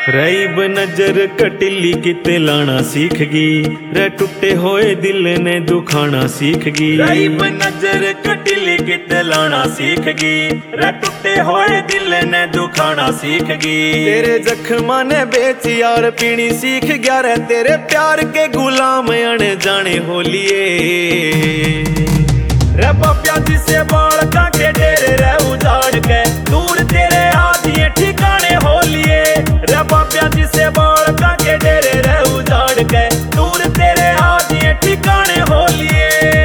रईब नजर कटिली किते लाना सीख गई रे टूटे होए दिल ने दुखाना सीख गई। रईब नजर कटिली किते लाना सीख गई रे टूटे होए दिल ने दुखाना सीख गई। तेरे जख्मा ने बेच यार पीनी सीख गया रे तेरे प्यार के गुलाम अण जाने होलिए रे बाप्या जिसे बाल का के डेरे रे उजाड़ के दूर तेरे आदिए ठिकाने होलिए रे बाप्या जिसे बाल का के डेरे रे उजाड़ के दूर तेरे आदिए ठिकाने होलिए।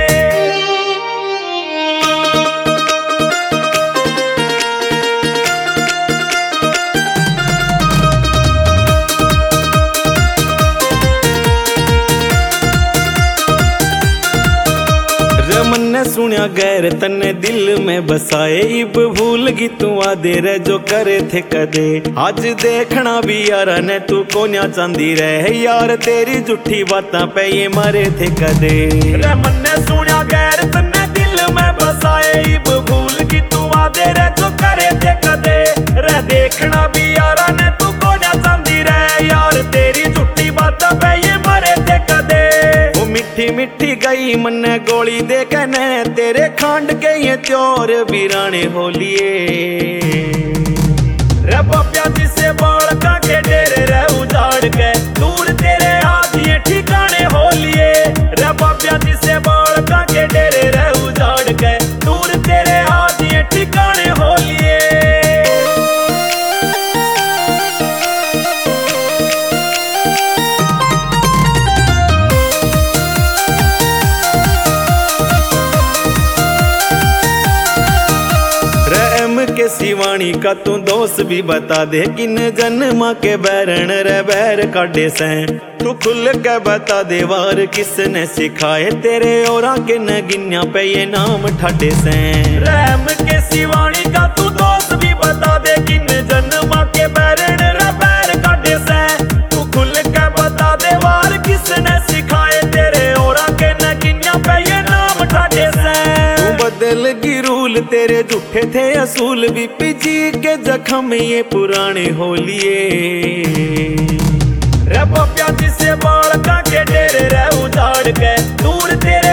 मन्ने सुनिया गैर तन्ने दिल में बसाए इब भूल गई तू आदे रे जो करे थे कदे। आज देखना भी यार ने तू कोन्या चांदी रहे यार तेरी झूठी बातां पे ये मरे थे कदे। रे मन्ने सुनिया गैर तन्ने दिल में बसाए इब भूल गई तू आदे रे जो करे थे कदे। रे देखना भी यार ने तू कोन्या चांदी रहे यार तेरी झूठी बातां पे ये मरे थे कदे। मिठी मिठी गई मन्ने गोली दे कने तेरे खांड के ये त्योर वीराने होलिए रे बाप्या जिसे बाल का के डेरे रे उजाड़ के दूर तेरे आदिए ठिकाने होलिए रे बाप्या जिसे बाल का के डेरे रे उजाड़ के दूर तेरे आदिए ठिकाने होलिए। के शिवानी का तू दोस्त भी बता दे किन जन्मा के बैरण रे बैर काटे से तू खुल के बता दे वार किसने सिखाए तेरे और के नगिन्या पे ये नाम ठाटे से। रैम के शिवानी का तू दोस्त भी बता दे किन जन्मा के बैरण रे बैर काटे से तू खुल के बता दे वार किसने सिखाए तेरे और के नगिन्या पे ये नाम ठाटे से। बदल की रूल तेरे झूठे थे असूल बीपी जी के जख्म ये पुराने होलिए रे बाप्या जिसे बाल का के डेरे रे उजाड़ के दूर तेरे